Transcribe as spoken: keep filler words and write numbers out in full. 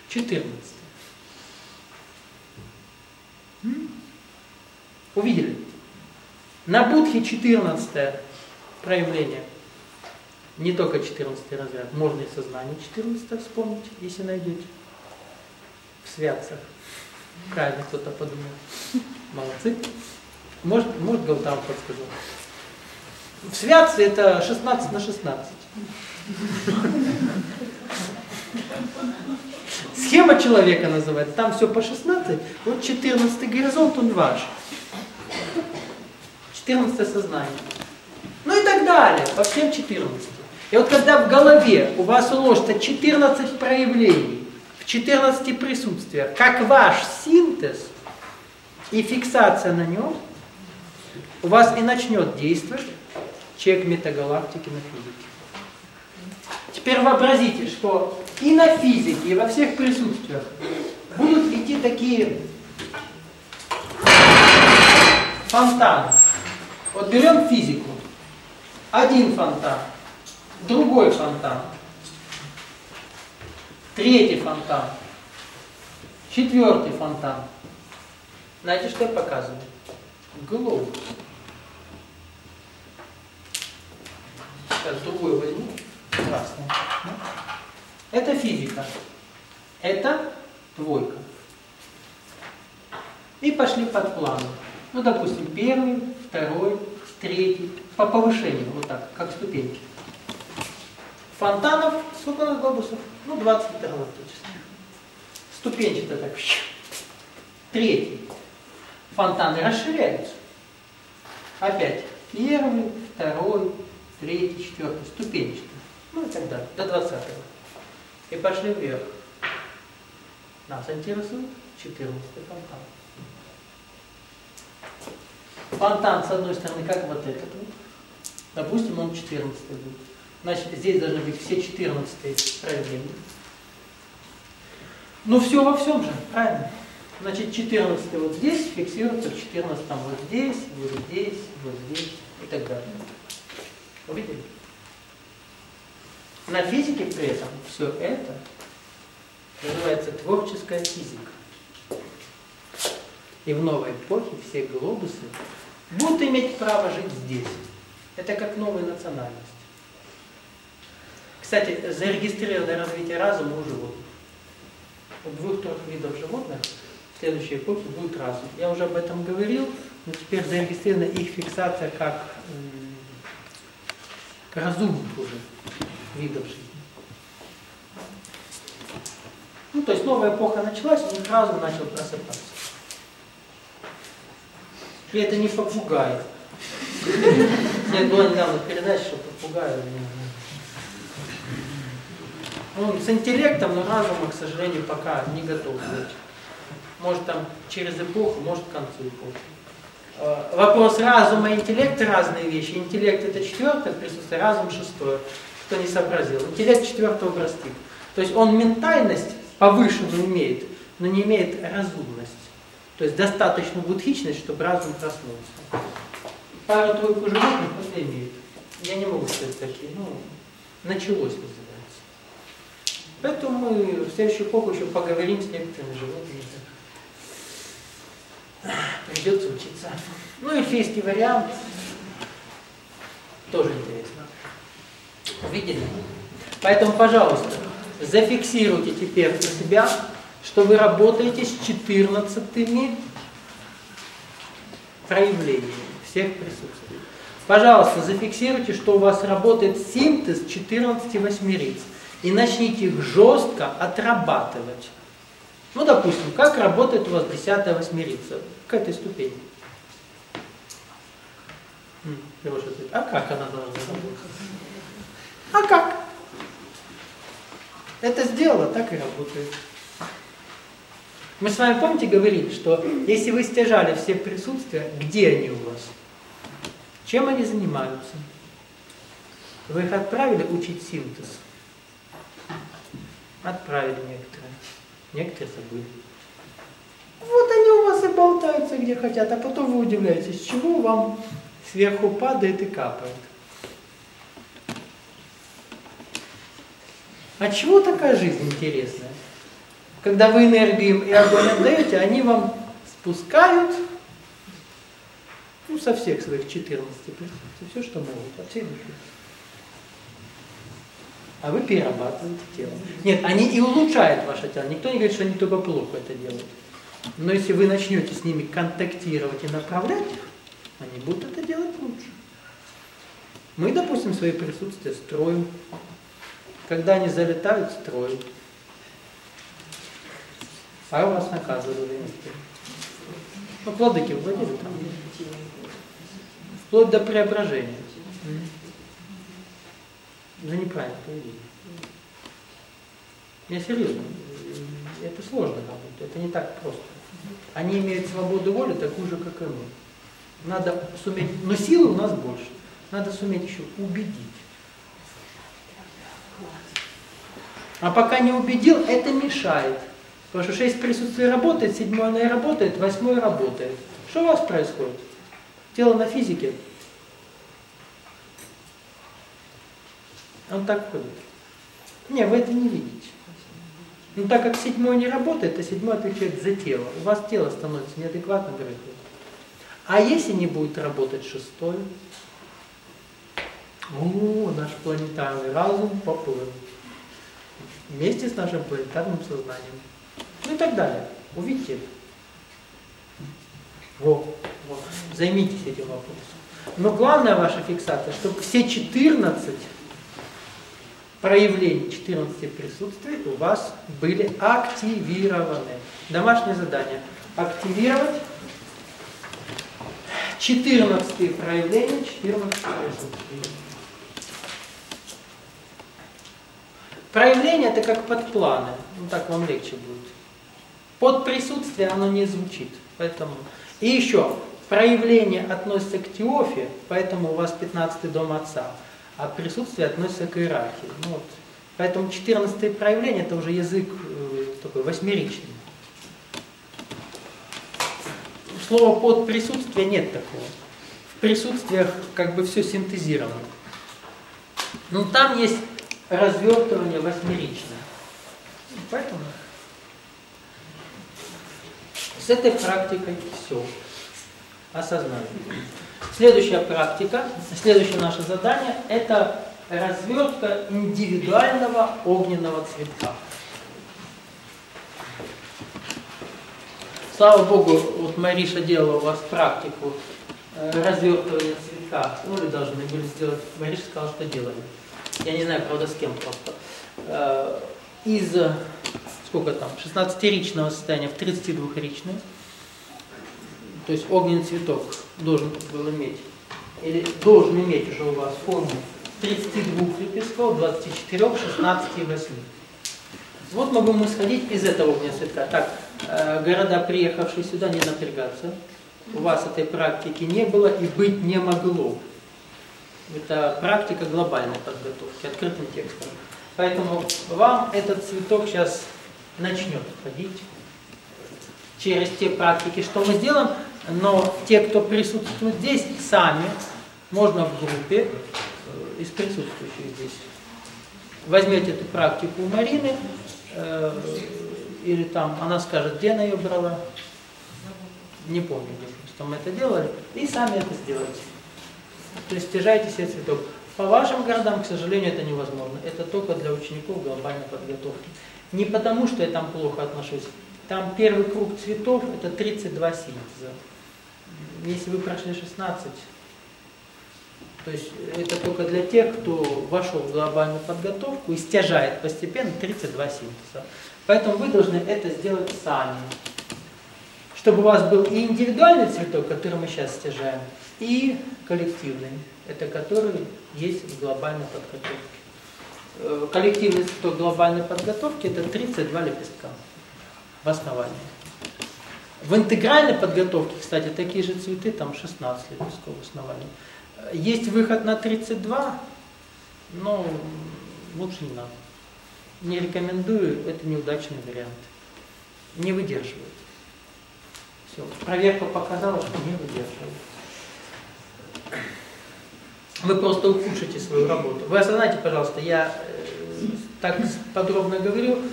четырнадцатое. Увидели? На Будхе четырнадцатое проявление. Не только четырнадцатый разряд. Можно и сознание четырнадцатое вспомнить, если найдете. В святцах. Правильно кто-то подумал. Молодцы. Может, может Гаутама подсказал. В святце это шестнадцать на шестнадцать. Схема человека называется. Там все по шестнадцать. Вот четырнадцатый горизонт, он ваш. четырнадцатое сознание. Ну и так далее. По всем четырнадцати. И вот когда в голове у вас уложится четырнадцать проявлений, в четырнадцати присутствиях, как ваш синтез и фиксация на нем, у вас и начнет действовать чек метагалактики на физике. Теперь вообразите, что и на физике, и во всех присутствиях будут идти такие фонтаны. Вот берем физику. Один фонтан, другой фонтан, третий фонтан, четвертый фонтан. Знаете, что я показываю? Глобус. Сейчас другой возьму. Красный. Это физика. Это двойка. И пошли под планом. Ну, допустим, первый, второй, третий. По повышению, вот так, как ступеньки. Фонтанов, сколько у нас глобусов? Ну, двадцать метагалактических. Ступенчато так. Третий. Фонтаны расширяются. Опять. Первый, второй, третий, четвертый. Ступенчато. Ну и так далее. До двадцатого. И пошли вверх. Нас интересует четырнадцатый фонтан. Фонтан, с одной стороны, как вот этот вот. Допустим, он четырнадцатый будет. Значит, здесь должны быть все четырнадцатые проявления. Ну, все во всем же, правильно? Значит, четырнадцатый вот здесь фиксируется, в четырнадцатом вот здесь, вот здесь, вот здесь и так далее. Увидели? На физике при этом все это называется творческая физика. И в новой эпохе все глобусы будут иметь право жить здесь. Это как новая национальность. Кстати, зарегистрировано развитие разума у животных. У двух-трех видов животных в следующей эпохе будет разум. Я уже об этом говорил, но теперь зарегистрирована их фиксация как, как разумных уже видов жизни. Ну, то есть новая эпоха началась, у них разум начал просыпаться. И это не попугай. Я была недавно передача, что попугай. Он с интеллектом, но разума, к сожалению, пока не готов быть. Может там через эпоху, может к концу эпохи. Вопрос разума и интеллекта разные вещи. Интеллект это четвертое присутствие, разум шестое. Кто не сообразил. Интеллект четвертого образтип. То есть он ментальность повышенную имеет, но не имеет разумность. То есть достаточно будхичность, чтобы разум проснулся. Пару-тройку животных это имеет. Я не могу сказать такие. Ну, началось называется. Поэтому мы в следующую эпоху еще поговорим с некоторыми животными. Придется учиться. Ну, эльфийский вариант тоже интересно. Увидели? Поэтому, пожалуйста, зафиксируйте теперь для себя, что вы работаете с четырнадцатыми проявлениями всех присутствий. Пожалуйста, зафиксируйте, что у вас работает синтез четырнадцати восьмериц. И начните их жестко отрабатывать. Ну, допустим, как работает у вас десятая восьмерица к этой ступени? А как она должна работать? А как? Это сделала, так и работает. Мы с вами, помните, говорили, что если вы стяжали все присутствия, где они у вас? Чем они занимаются? Вы их отправили учить синтез? Отправили некоторые. Некоторые забыли. Вот они у вас и болтаются где хотят, а потом вы удивляетесь, с чего вам сверху падает и капает. А чего такая жизнь интересная? Когда вы энергию и огонь отдаете, они вам спускают, ну, со всех своих четырнадцати присутствий, все, что могут, от всей души. А вы перерабатываете тело. Нет, они и улучшают ваше тело. Никто не говорит, что они только плохо это делают. Но если вы начнете с ними контактировать и направлять их, они будут это делать лучше. Мы, допустим, свои присутствия строим. Когда они залетают, строим. А вас наказывали. Ну, владыки владели там. Вплоть до преображения. За неправильное поведение. Я серьезно. Это сложно работать. Это не так просто. Они имеют свободу воли такую же, как и мы. Надо суметь, но силы у нас больше. Надо суметь еще убедить. А пока не убедил, это мешает. Потому что шесть присутствий работает, седьмое не работает, восьмое работает. Что у вас происходит? Тело на физике. Он так ходит. Не, вы это не видите. Но так как седьмой не работает, а седьмой отвечает за тело. У вас тело становится неадекватным. А если не будет работать шестой? О, наш планетарный разум поплыл. Вместе с нашим планетарным сознанием. Ну и так далее. Увидите это. Во, во. Займитесь этим вопросом. Но главная ваша фиксация, чтобы все четырнадцать проявлений, четырнадцати присутствий у вас были активированы. Домашнее задание. Активировать четырнадцать проявлений, четырнадцать присутствий. Проявление это как подпланы. Ну так вам легче будет. Под присутствие оно не звучит. Поэтому. И еще, проявление относится к теофе, поэтому у вас пятнадцатый дом отца. А присутствие относится к иерархии. Ну, вот. Поэтому четырнадцатое проявление это уже язык э, такой восьмеричный. Слова под присутствие нет такого. В присутствиях как бы все синтезировано. Но там есть развертывание восьмеричное. Поэтому с этой практикой все. Осознание. Следующая практика, следующее наше задание – это развертка индивидуального огненного цветка. Слава Богу, вот Мариша делала у вас практику развертывания цветка. Ну, вы должны были сделать. Мариша сказала, что делали. Я не знаю, правда, с кем просто. Из, сколько там, шестнадцатиричного состояния в тридцатидвухричное. То есть огненный цветок должен был иметь, или должен иметь уже у вас форму тридцати двух лепестков, двадцати четырёх, шестнадцати и восьми. Вот мы будем исходить из этого огненного цветка. Так, э, города, приехавшие сюда, не напрягаться. У вас этой практики не было и быть не могло. Это практика глобальной подготовки, открытым текстом. Поэтому вам этот цветок сейчас начнет ходить через те практики, что мы сделаем. Но те, кто присутствует здесь, сами, можно в группе, из присутствующих здесь, возьмете эту практику у Марины, э, или там, она скажет, где она ее брала, не помню, где просто мы это делали, и сами это сделайте. То есть стяжайте себе цветок. По вашим городам, к сожалению, это невозможно. Это только для учеников глобальной подготовки. Не потому, что я там плохо отношусь. Там первый круг цветов – это тридцать два синтеза. Если вы прошли шестнадцать, то есть это только для тех, кто вошел в глобальную подготовку и стяжает постепенно тридцать два синтеза. Поэтому вы должны это сделать сами. Чтобы у вас был и индивидуальный цветок, который мы сейчас стяжаем, и коллективный, это который есть в глобальной подготовке. Коллективный цветок глобальной подготовки – это тридцать два лепестка в основании. В интегральной подготовке, кстати, такие же цветы, там шестнадцать лепестков в основании. Есть выход на тридцать два, но лучше не надо. Не рекомендую, это неудачный вариант. Не выдерживает. Все, проверка показала, что не выдерживает. Вы просто ухудшите свою работу. Вы осознайте, пожалуйста, я так подробно говорю,